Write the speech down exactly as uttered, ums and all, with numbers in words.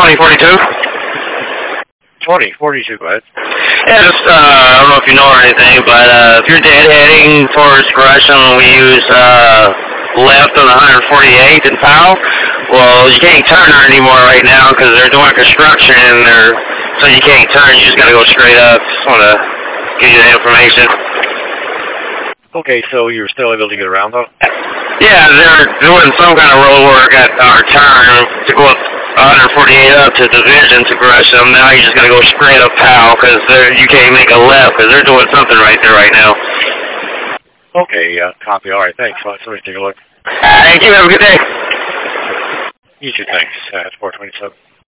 twenty forty-two? twenty forty-two, go ahead. Yeah, just, uh, I don't know if you know or anything, but, uh, if you're deadheading towards Gresham, we use, uh, left on one forty-eight in Powell. Well, you can't turn there anymore right now because they're doing construction and they're, so you can't turn, you just gotta go straight up. Just wanna give you the information. Okay, so you're still able to get around, though? Yeah, they're doing some kind of road work at our turn to go up one forty-eight up to Division to Gresham. Now you just gotta go straight up Powell because you can't make a left because they're doing something right there right now. Okay, uh, copy. All right, thanks. Well, somebody take a look. Thank you. Have a good day. You too, thanks. Uh, it's four twenty-seven.